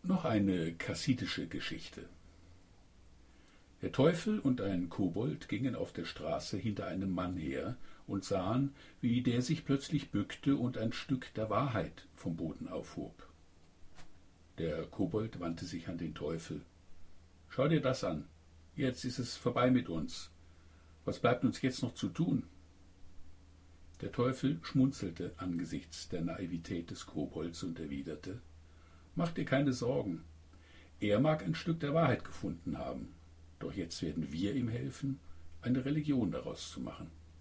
Noch eine kassidische Geschichte. Der Teufel und ein Kobold gingen auf der Straße hinter einem Mann her und sahen, wie der sich plötzlich bückte und ein Stück der Wahrheit vom Boden aufhob. Der Kobold wandte sich an den Teufel. »Schau dir das an. Jetzt ist es vorbei mit uns. Was bleibt uns jetzt noch zu tun?« Der Teufel schmunzelte angesichts der Naivität des Kobolds und erwiderte: »Mach dir keine Sorgen. Er mag ein Stück der Wahrheit gefunden haben. Doch jetzt werden wir ihm helfen, eine Religion daraus zu machen.«